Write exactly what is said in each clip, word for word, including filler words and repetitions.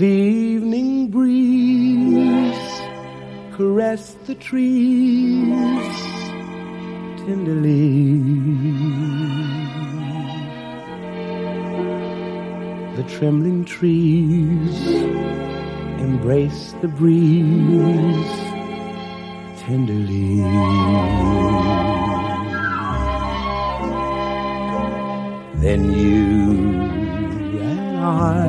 The evening breeze caressed the trees tenderly. The trembling trees embraced the breeze tenderly. Then you and I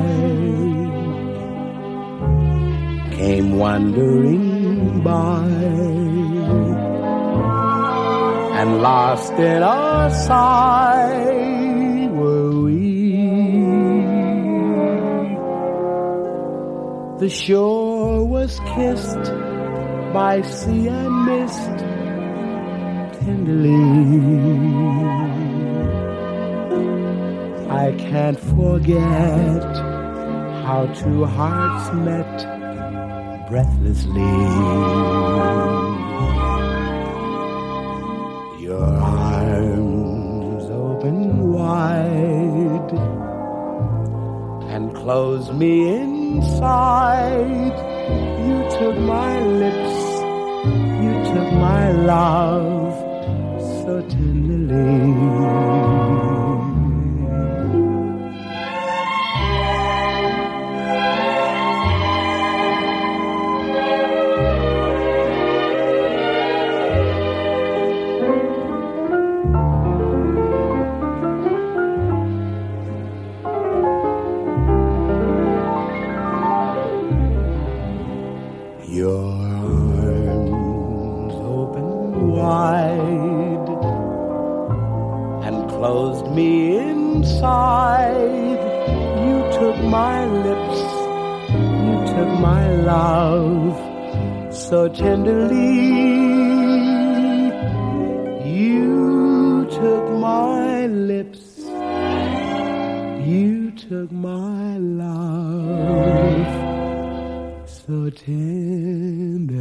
came wandering by, and lost in our sigh were we. The shore was kissed by sea and mist tenderly. I can't forget how two hearts met breathlessly. Your arms open wide and closed me inside. You took my lips, you took my love so tenderly. Your arms opened wide and closed me inside. You took my lips, you took my love so tenderly. You took my lips, you took my love so tender.